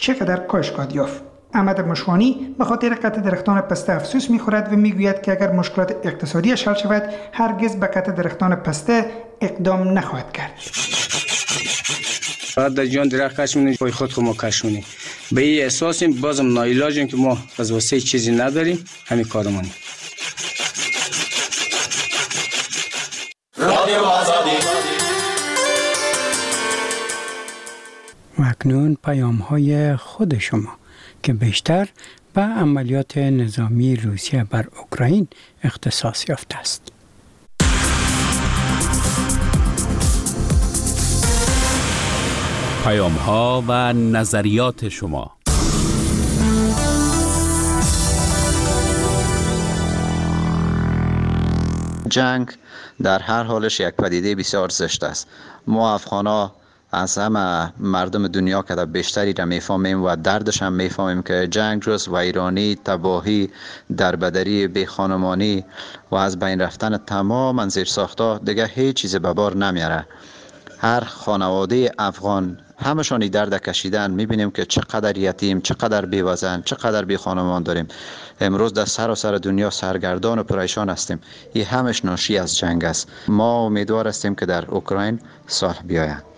چقدر کاهش یافت. احمد مشوانی به خاطر قطع درختان پسته افسوس می‌خورد و میگوید که اگر مشکلات اقتصادیش حل شود هرگز به قطع درختان پسته اقدام نخواهد کرد. بعد جان درخت کشمونی پای خود ما کشمونی به این احساسیم بازم ناعلاجیم که ما از واسه چیزی نداریم همین کارمون. و اکنون پیام‌های خود شما که بیشتر به عملیات نظامی روسیه بر اوکراین اختصاص یافته است. پیام‌ها و نظریات شما. جنگ در هر حالش یک پدیده بسیار زشت است. ما افغان‌ها از همه مردم دنیا که در بیشتری را میفهمیم و دردش هم میفهمیم که جنگ جز ویرانی، تباهی، دربدری، بیخانمانی و از بین رفتن تمام زیرساخت‌ها دیگه هیچ چیز به بار نمیاره. هر خانواده افغان همشانی درد کشیدن. میبینیم که چقدر یتیم، چقدر بیوزن، چقدر بی خانمان داریم. امروز در سراسر دنیا سرگردان و پریشان هستیم. این همش ناشی از جنگ است. ما امیدوار هستیم که در اوکراین صلح بیاید.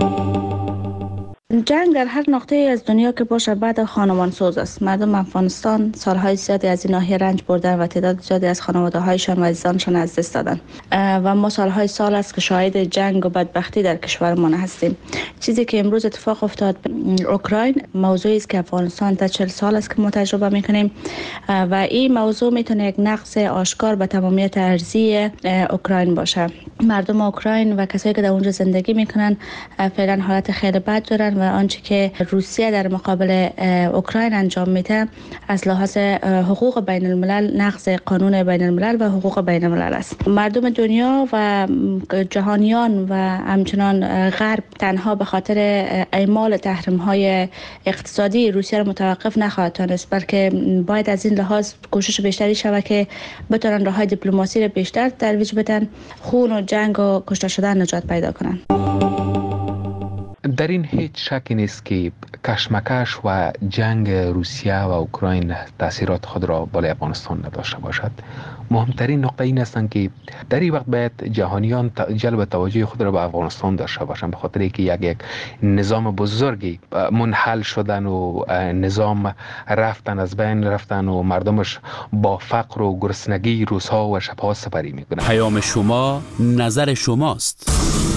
جنگ در هر نقطه از دنیا که باشه بعد خانمان سوز است. مردم افغانستان سالهای زیادی از این ناحیه رنج بردن و تعداد زیادی از خانواده هایشان و عزیزانشان از دست دادن و ما سال است که شاهد جنگ و بدبختی در کشورمان هستیم. چیزی که امروز اتفاق افتاد اوکراین موضوعی است که افغانستان تا 40 سال است که ما تجربه میکنیم و این موضوع میتونه یک نقض آشکار به تمامیت ارضی اوکراین باشه. مردم اوکراین و کسایی که در اونجا زندگی میکنن فعلا حالت خیلی بد دارن و آنچه که روسیه در مقابل اوکراین انجام میده از لحاظ حقوق بین الملل نقض قانون بین الملل و حقوق بین الملل است. مردم دنیا و جهانیان و همچنان غرب تنها به خاطر اعمال تحریم های اقتصادی روسیه را متوقف نخواهد دانست، بلکه باید از این لحاظ کوشش بیشتری شود که بتونن راههای دیپلماسی را بیشتر ترویج بدن، خون و جنگ و کشته شدن نجات پیدا کنن. در این هیچ شکی نیست که کشمکش و جنگ روسیه و اوکراین تاثیرات خود را بالای افغانستان نداشته باشد. مهمترین نقطه این است که در این وقت باید جهانیان جلب توجه خود را به افغانستان داشته باشند، به خاطر اینکه یک نظام بزرگی منحل شدن و نظام رفتن از بین رفتن و مردمش با فقر و گرسنگی روزها و شبها سپری میکنند. پیام شما نظر شماست.